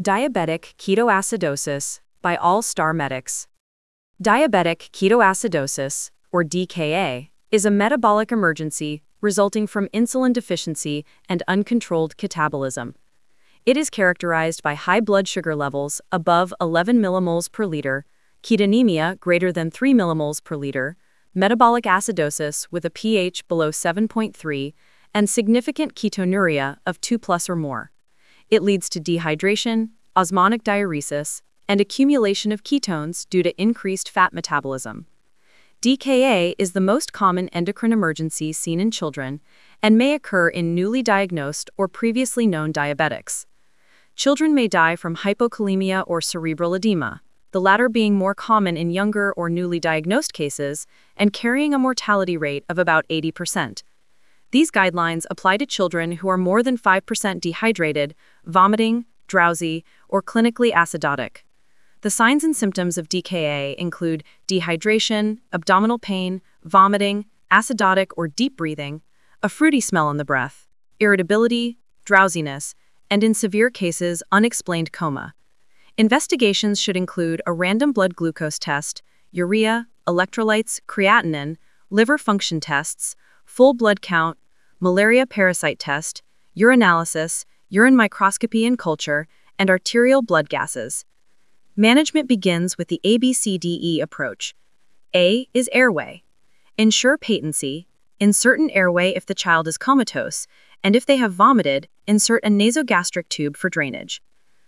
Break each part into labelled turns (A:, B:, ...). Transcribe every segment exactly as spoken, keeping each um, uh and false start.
A: Diabetic ketoacidosis by All Star Medics. Diabetic ketoacidosis, or D K A, is a metabolic emergency resulting from insulin deficiency and uncontrolled catabolism. It is characterized by high blood sugar levels above eleven millimoles per liter, ketonemia greater than three millimoles per liter, metabolic acidosis with a pH below seven point three, and significant ketonuria of two plus or more. It leads to dehydration, osmotic diuresis, and accumulation of ketones due to increased fat metabolism. D K A is the most common endocrine emergency seen in children and may occur in newly diagnosed or previously known diabetics. Children may die from hypokalemia or cerebral edema, the latter being more common in younger or newly diagnosed cases and carrying a mortality rate of about eighty percent. These guidelines apply to children who are more than five percent dehydrated, vomiting, drowsy, or clinically acidotic. The signs and symptoms of D K A include dehydration, abdominal pain, vomiting, acidotic or deep breathing, a fruity smell in the breath, irritability, drowsiness, and in severe cases, unexplained coma. Investigations should include a random blood glucose test, urea, electrolytes, creatinine, liver function tests, full blood count, malaria parasite test, urinalysis, urine microscopy and culture, and arterial blood gases. Management begins with the A B C D E approach. A is airway. Ensure patency, insert an airway if the child is comatose, and if they have vomited, insert a nasogastric tube for drainage.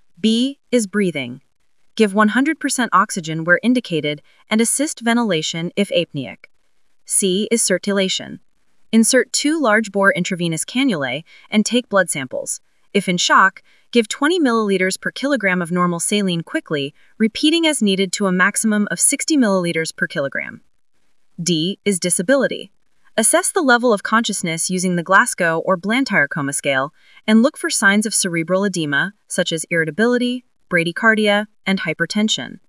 A: B is breathing. Give one hundred percent oxygen where indicated and assist ventilation if apneic. C is circulation. Insert two large-bore intravenous cannulae and take blood samples. If in shock, give twenty milliliters per kilogram of normal saline quickly, repeating as needed to a maximum of sixty milliliters per kilogram. D is disability. Assess the level of consciousness using the Glasgow or Blantyre Coma Scale and look for signs of cerebral edema, such as irritability, bradycardia, and hypertension.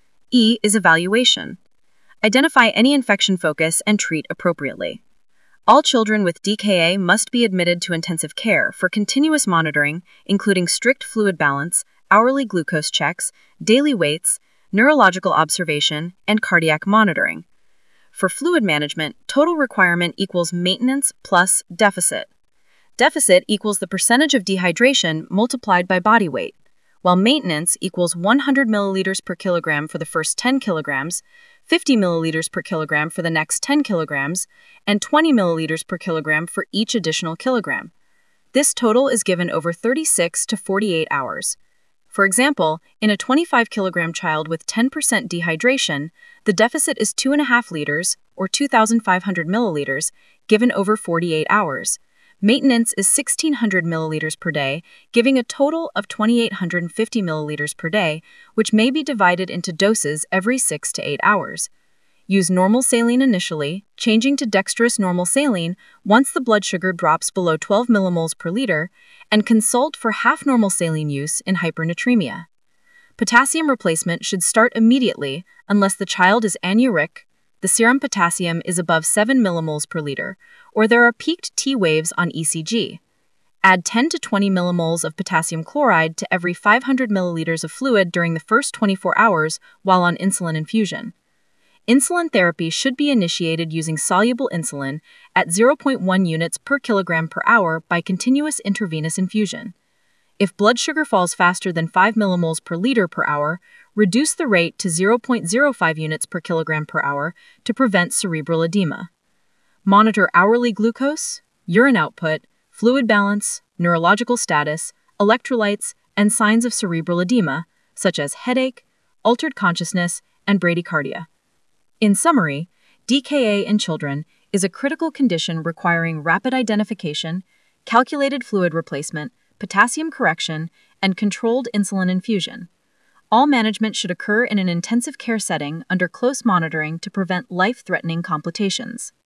A: E is evaluation. Identify any infection focus and treat appropriately. All children with D K A must be admitted to intensive care for continuous monitoring, including strict fluid balance, hourly glucose checks, daily weights, neurological observation, and cardiac monitoring. For fluid management, total requirement equals maintenance plus deficit. Deficit equals the percentage of dehydration multiplied by body weight, while maintenance equals one hundred milliliters per kilogram for the first ten kilograms, fifty milliliters per kilogram for the next ten kilograms, and twenty milliliters per kilogram for each additional kilogram. This total is given over thirty-six to forty-eight hours. For example, in a twenty-five kilogram child with ten percent dehydration, the deficit is two point five liters, or two thousand five hundred milliliters, given over forty-eight hours. Maintenance is sixteen hundred milliliters per day, giving a total of two thousand eight hundred fifty milliliters per day, which may be divided into doses every six to eight hours. Use normal saline initially, changing to dextrose normal saline once the blood sugar drops below twelve millimoles per liter, and consult for half normal saline use in hypernatremia. Potassium replacement should start immediately unless the child is anuric, the serum potassium is above seven millimoles per liter, or there are peaked T waves on E C G. Add ten to twenty millimoles of potassium chloride to every five hundred milliliters of fluid during the first twenty-four hours while on insulin infusion. Insulin therapy should be initiated using soluble insulin at zero point one units per kilogram per hour by continuous intravenous infusion. If blood sugar falls faster than five millimoles per liter per hour, reduce the rate to zero point zero five units per kilogram per hour to prevent cerebral edema. Monitor hourly glucose, urine output, fluid balance, neurological status, electrolytes, and signs of cerebral edema, such as headache, altered consciousness, and bradycardia. In summary, D K A in children is a critical condition requiring rapid identification, calculated fluid replacement, potassium correction, and controlled insulin infusion. All management should occur in an intensive care setting under close monitoring to prevent life-threatening complications.